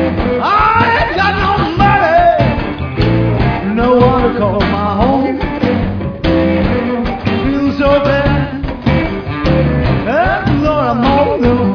I ain't got nobody, no one to call my home. Feel so bad, and Lord, I'm all alone.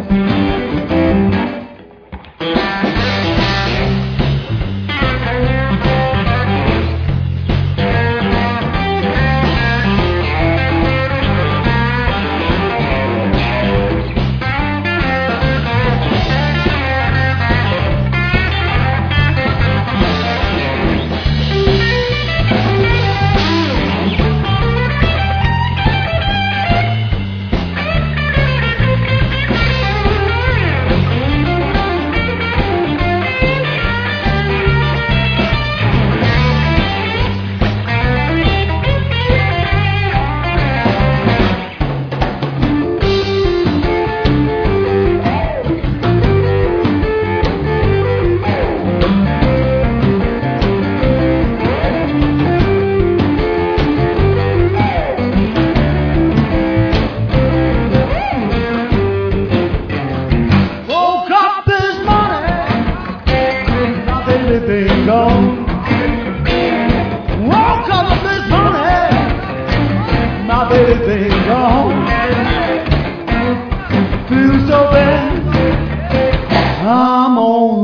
Been gone. Woke up this morning, my baby been gone. Feel so bad, I'm on